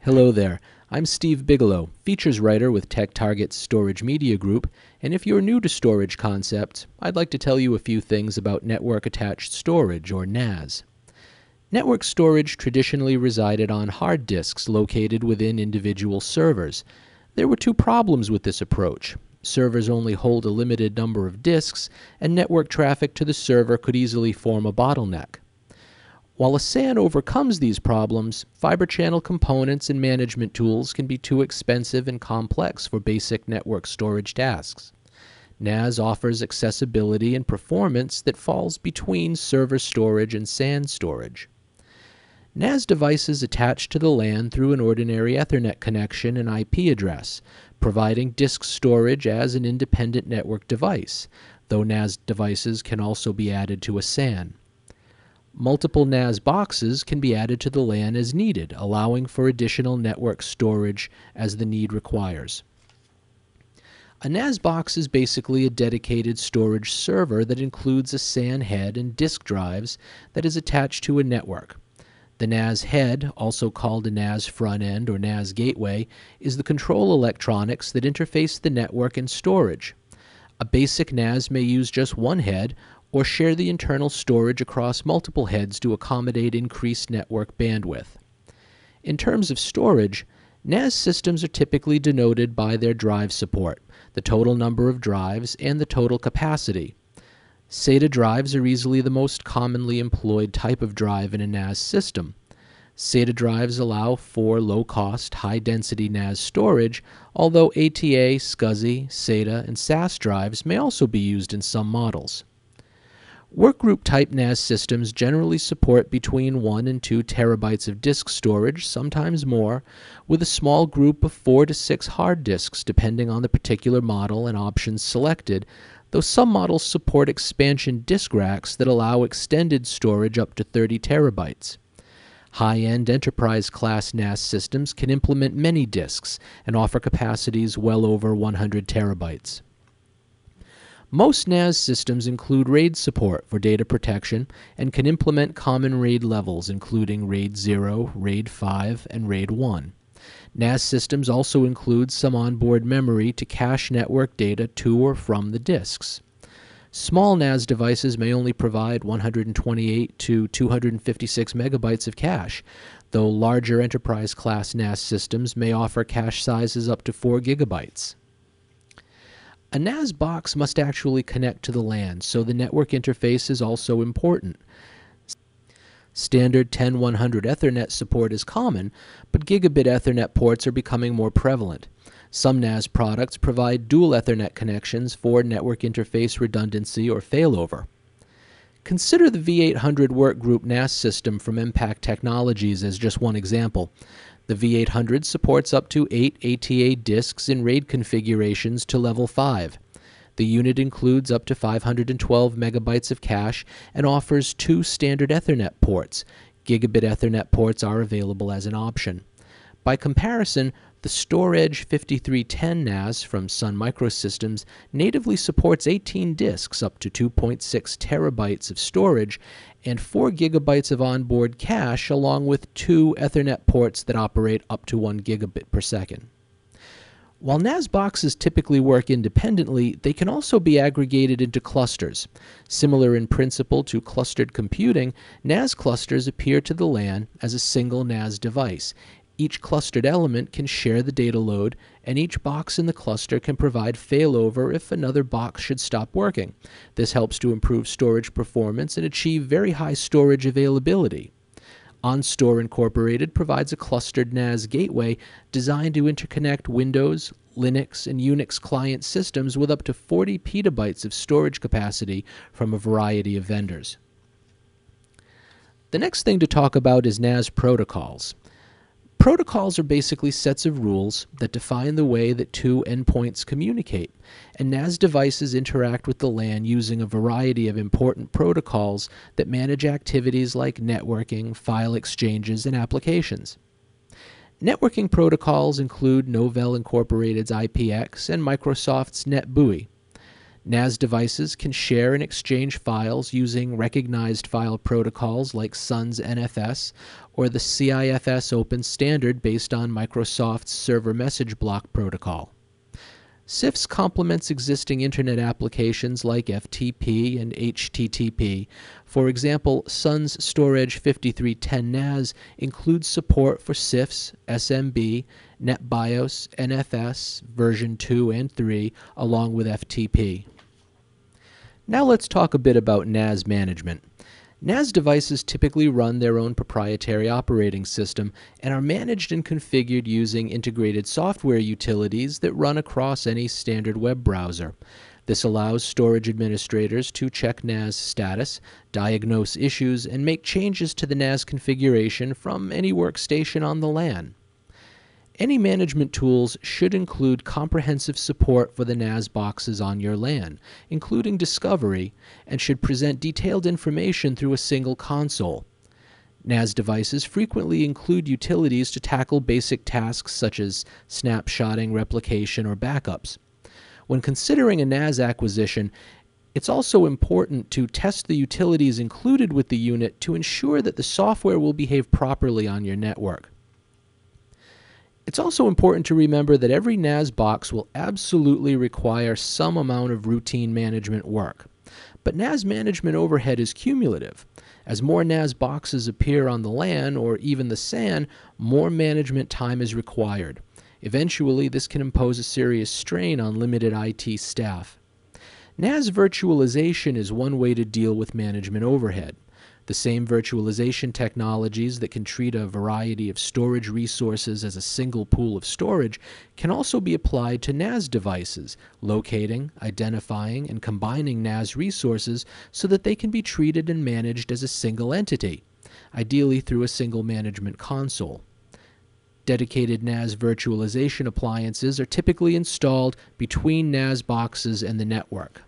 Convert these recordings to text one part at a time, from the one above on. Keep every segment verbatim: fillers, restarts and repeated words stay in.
Hello there, I'm Steve Bigelow, features writer with TechTarget's Storage Media Group, and if you're new to storage concepts, I'd like to tell you a few things about network-attached storage, or N A S. Network storage traditionally resided on hard disks located within individual servers. There were two problems with this approach. Servers only hold a limited number of disks, and network traffic to the server could easily form a bottleneck. While a S A N overcomes these problems, fiber channel components and management tools can be too expensive and complex for basic network storage tasks. N A S offers accessibility and performance that falls between server storage and S A N storage. N A S devices attach to the LAN through an ordinary Ethernet connection and I P address, providing disk storage as an independent network device, though N A S devices can also be added to a S A N. Multiple N A S boxes can be added to the LAN as needed, allowing for additional network storage as the need requires. A N A S box is basically a dedicated storage server that includes a S A N head and disk drives that is attached to a network. The N A S head, also called a N A S front end or N A S gateway, is the control electronics that interface the network and storage. A basic N A S may use just one head or share the internal storage across multiple heads to accommodate increased network bandwidth. In terms of storage, N A S systems are typically denoted by their drive support, the total number of drives, and the total capacity. SATA drives are easily the most commonly employed type of drive in a N A S system. SATA drives allow for low-cost, high-density N A S storage, although A T A, SCSI, SATA, and S A S drives may also be used in some models. Workgroup-type N A S systems generally support between one and two terabytes of disk storage, sometimes more, with a small group of four to six hard disks depending on the particular model and options selected, though some models support expansion disk racks that allow extended storage up to thirty terabytes. High-end enterprise-class N A S systems can implement many disks and offer capacities well over one hundred terabytes. Most N A S systems include RAID support for data protection and can implement common RAID levels including RAID zero, RAID five, and RAID one. N A S systems also include some onboard memory to cache network data to or from the disks. Small N A S devices may only provide one hundred twenty-eight to two hundred fifty-six megabytes of cache, though larger enterprise-class N A S systems may offer cache sizes up to four gigabytes. A N A S box must actually connect to the LAN, so the network interface is also important. Standard ten one hundred Ethernet support is common, but gigabit Ethernet ports are becoming more prevalent. Some N A S products provide dual Ethernet connections for network interface redundancy or failover. Consider the V eight hundred workgroup N A S system from Impact Technologies as just one example. The V eight hundred supports up to eight A T A disks in RAID configurations to level five. The unit includes up to five hundred twelve megabytes of cache and offers two standard Ethernet ports. Gigabit Ethernet ports are available as an option. By comparison, the StorEdge fifty-three ten N A S from Sun Microsystems natively supports eighteen disks up to two point six terabytes of storage and four gigabytes of onboard cache along with two Ethernet ports that operate up to one gigabit per second. While N A S boxes typically work independently, they can also be aggregated into clusters. Similar in principle to clustered computing, N A S clusters appear to the LAN as a single N A S device. Each clustered element can share the data load, and each box in the cluster can provide failover if another box should stop working. This helps to improve storage performance and achieve very high storage availability. OnStore Incorporated provides a clustered N A S gateway designed to interconnect Windows, Linux, and Unix client systems with up to forty petabytes of storage capacity from a variety of vendors. The next thing to talk about is N A S protocols. Protocols are basically sets of rules that define the way that two endpoints communicate, and N A S devices interact with the LAN using a variety of important protocols that manage activities like networking, file exchanges, and applications. Networking protocols include Novell Incorporated's I P X and Microsoft's NetBEUI. N A S devices can share and exchange files using recognized file protocols like SUNS N F S or the C I F S Open Standard based on Microsoft's Server Message Block Protocol. C I F S complements existing Internet applications like F T P and H T T P. For example, SUNS Storage fifty-three ten N A S includes support for C I F S, S M B, NetBIOS, N F S, version two and three, along with F T P. Now let's talk a bit about N A S management. N A S devices typically run their own proprietary operating system and are managed and configured using integrated software utilities that run across any standard web browser. This allows storage administrators to check N A S status, diagnose issues, and make changes to the N A S configuration from any workstation on the LAN. Any management tools should include comprehensive support for the N A S boxes on your LAN, including discovery, and should present detailed information through a single console. N A S devices frequently include utilities to tackle basic tasks such as snapshotting, replication, or backups. When considering a N A S acquisition, it's also important to test the utilities included with the unit to ensure that the software will behave properly on your network. It's also important to remember that every N A S box will absolutely require some amount of routine management work. But N A S management overhead is cumulative. As more N A S boxes appear on the LAN or even the S A N, more management time is required. Eventually, this can impose a serious strain on limited I T staff. N A S virtualization is one way to deal with management overhead. The same virtualization technologies that can treat a variety of storage resources as a single pool of storage can also be applied to N A S devices, locating, identifying, and combining N A S resources so that they can be treated and managed as a single entity, ideally through a single management console. Dedicated N A S virtualization appliances are typically installed between N A S boxes and the network.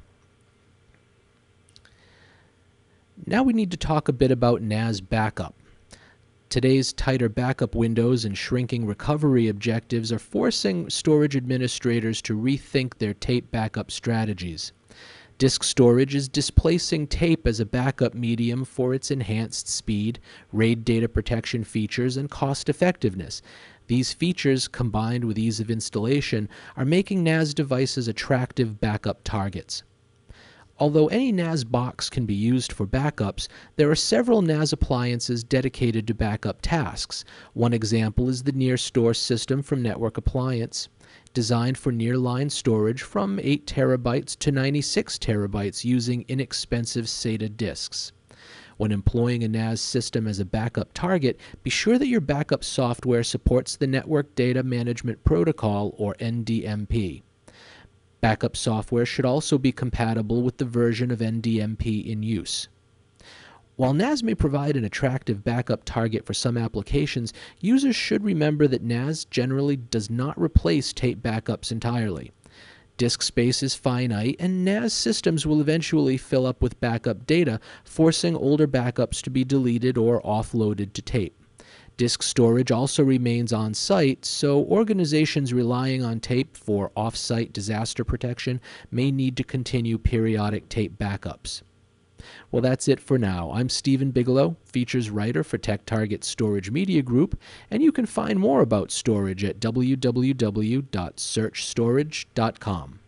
Now we need to talk a bit about N A S backup. Today's tighter backup windows and shrinking recovery objectives are forcing storage administrators to rethink their tape backup strategies. Disk storage is displacing tape as a backup medium for its enhanced speed, RAID data protection features, and cost effectiveness. These features, combined with ease of installation, are making N A S devices attractive backup targets. Although any N A S box can be used for backups, there are several N A S appliances dedicated to backup tasks. One example is the NearStor system from Network Appliance, designed for nearline storage from eight terabytes to ninety-six terabytes using inexpensive SATA disks. When employing a N A S system as a backup target, be sure that your backup software supports the Network Data Management Protocol, or N D M P. Backup software should also be compatible with the version of N D M P in use. While N A S may provide an attractive backup target for some applications, users should remember that N A S generally does not replace tape backups entirely. Disk space is finite, and N A S systems will eventually fill up with backup data, forcing older backups to be deleted or offloaded to tape. Disk storage also remains on-site, so organizations relying on tape for off-site disaster protection may need to continue periodic tape backups. Well, that's it for now. I'm Stephen Bigelow, features writer for TechTarget Storage Media Group, and you can find more about storage at w w w dot search storage dot com.